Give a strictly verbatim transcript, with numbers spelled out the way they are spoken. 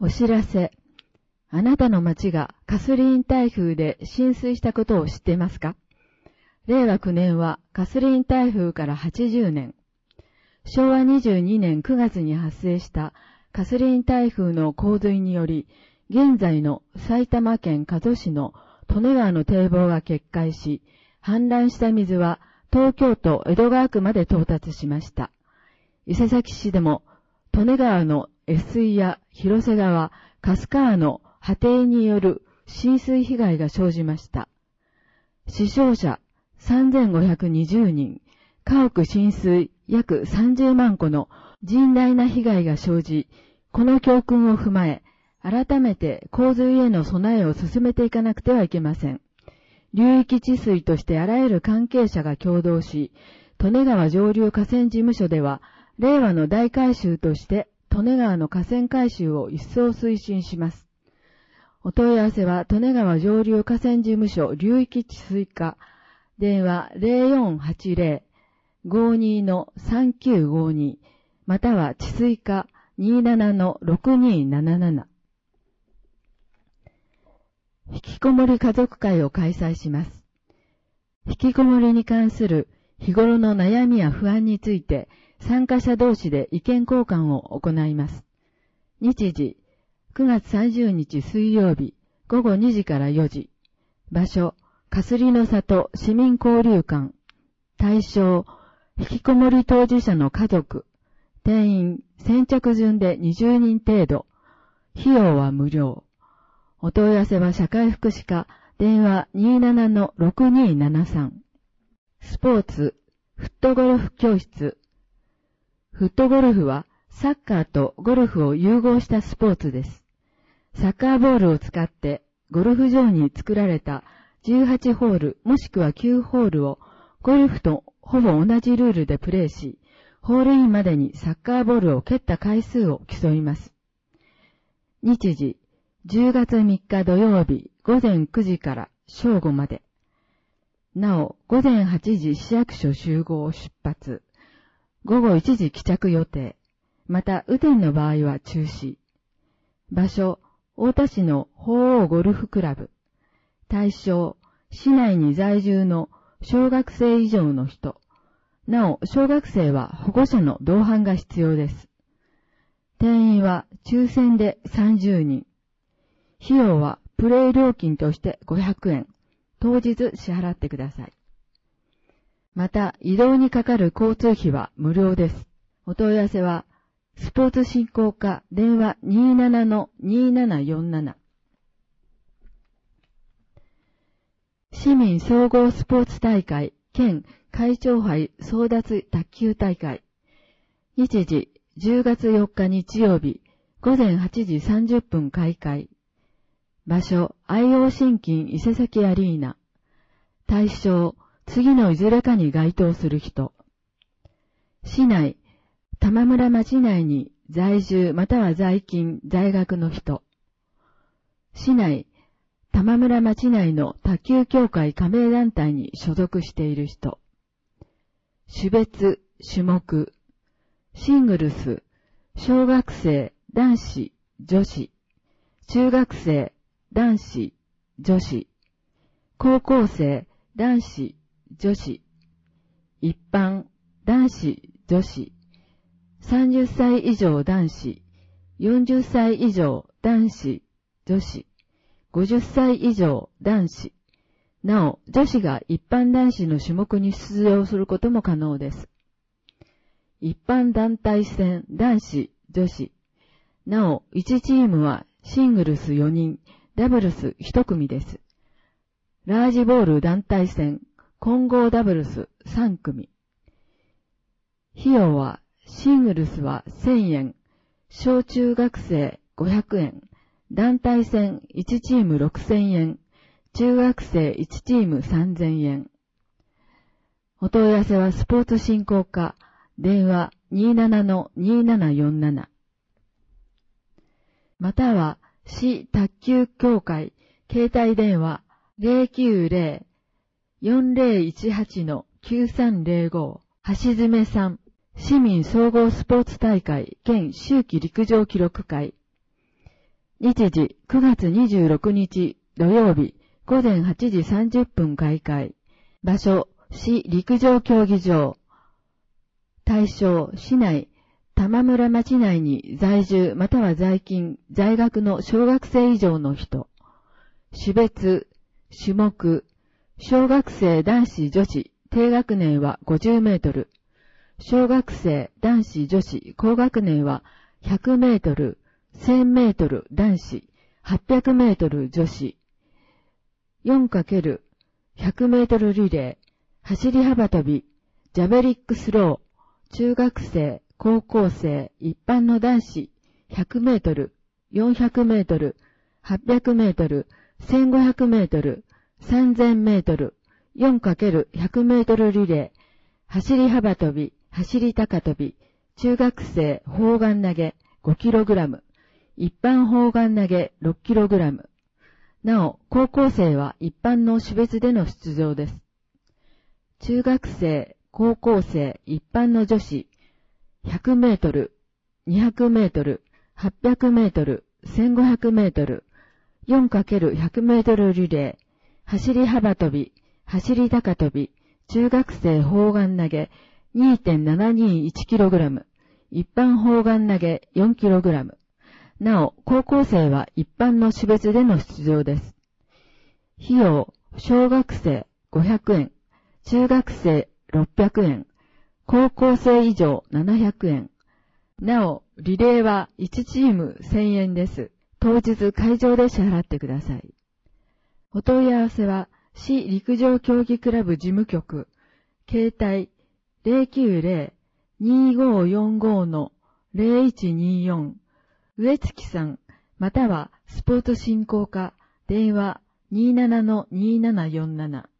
お知らせ。あなたの町がカスリーン台風で浸水したことを知っていますか？れいわきゅうねんはカスリーン台風からはちじゅうねん。しょうわにじゅうにねんくがつに発生したカスリーン台風の洪水により、現在の埼玉県加須市の利根川の堤防が決壊し、氾濫した水は東京都江戸川区まで到達しました。伊勢崎市でも利根川の越水や広瀬川、春日川の波堤による浸水被害が生じました。死傷者さんぜんごひゃくにじゅうにん、家屋浸水約さんじゅうまんこの甚大な被害が生じ、この教訓を踏まえ、改めて洪水への備えを進めていかなくてはいけません。流域治水としてあらゆる関係者が共同し、利根川上流河川事務所では、令和の大改修として利根川の河川改修を一層推進します。お問い合わせは利根川上流河川事務所流域治水課、電話 ゼロよんはちゼロ ごーにー のさんきゅうごーにー または治水課 にーなな のろくにーなななな。引きこもり家族会を開催します。引きこもりに関する日頃の悩みや不安について参加者同士で意見交換を行います。日時、くがつさんじゅうにち水曜日、ごごにじからよじ。場所、かすりの里市民交流館。対象、引きこもり当事者の家族。定員、先着順でにじゅうにん程度。費用は無料。お問い合わせは社会福祉課、電話 にーなな のろくにーななさん。スポーツ、フットゴルフ教室。フットゴルフはサッカーとゴルフを融合したスポーツです。サッカーボールを使ってゴルフ場に作られたじゅうはちホールもしくはきゅうホールをゴルフとほぼ同じルールでプレーし、ホールインまでにサッカーボールを蹴った回数を競います。日時、じゅうがつみっか土曜日ごぜんくじから正午まで。なお、ごぜんはちじ市役所集合出発。ごごいちじ帰着予定。また、雨天の場合は中止。場所、太田市の鳳凰ゴルフクラブ。対象、市内に在住の小学生以上の人。なお、小学生は保護者の同伴が必要です。定員は抽選でさんじゅうにん。費用はプレイ料金としてごひゃくえん。当日支払ってください。また、移動にかかる交通費は無料です。お問い合わせは、スポーツ振興課電話 にーなな のにーななよんなな。市民総合スポーツ大会兼会長杯争奪卓球大会。日時、じゅうがつよっか日曜日、ごぜんはちじさんじゅっぷん開会。場所、アイオー 新金伊勢崎アリーナ。対象、次のいずれかに該当する人。市内、玉村町内に在住または在勤、在学の人。市内、玉村町内の卓球協会加盟団体に所属している人。種別、種目。シングルス、小学生、男子、女子。中学生、男子、女子。高校生、男子、女子。一般、男子、女子。さんじゅっさい以上男子、よんじゅっさい以上男子、女子、ごじゅっさい以上男子。なお、女子が一般男子の種目に出場することも可能です。一般団体戦男子、女子。なお、いちチームはシングルスよにん、ダブルスいち組です。ラージボール団体戦、混合ダブルスさん組。費用は、シングルスはせんえん、小中学生ごひゃくえん、団体戦いちチームろくせんえん、中学生いちチームさんぜんえん。お問い合わせはスポーツ振興課、電話 にーなな のにーななよんなな。または、市卓球協会、携帯電話 ゼロきゅうゼロ よんゼロいちはち のきゅうさんゼロご、橋爪さん。市民総合スポーツ大会兼秋季陸上記録会。 日時くがつにじゅうろくにち土曜日ごぜんはちじさんじゅっぷん開会。場所、市陸上競技場。対象、市内、玉村町内に在住または在勤、在学の小学生以上の人。種別、種目、小学生男子女子、低学年はごじゅうメートル。小学生男子女子、高学年はひゃくメートル、せんメートル男子、はっぴゃくメートル女子。よんかけるひゃくメートルリレー、走り幅跳び、ジャベリックスロー、中学生、高校生、一般の男子、ひゃくメートル、よんひゃくメートル、はっぴゃくメートル、せんごひゃくメートル、さんぜんメートル、よんかけるひゃくメートルリレー、走り幅跳び、走り高跳び、中学生砲丸投げ ごキログラム、一般砲丸投げ ろっキログラム。なお、高校生は一般の種別での出場です。中学生、高校生、一般の女子、ひゃくメートル、にひゃくメートル、はっぴゃくメートル、せんごひゃくメートル、よんかけるひゃくメートルリレー、走り幅跳び、走り高跳び、中学生砲丸投げ にてんななにいちキログラム、一般砲丸投げ よんキログラム。なお、高校生は一般の種別での出場です。費用、小学生ごひゃくえん、中学生ろっぴゃくえん、高校生以上ななひゃくえん。なお、リレーはいちチームせんえんです。当日会場で支払ってください。お問い合わせは、市陸上競技クラブ事務局、携帯 ゼロきゅうゼロ にーごーよんごー のゼロいちにーよん、植月さん、またはスポーツ振興課、電話 にーななのにーななよんなな。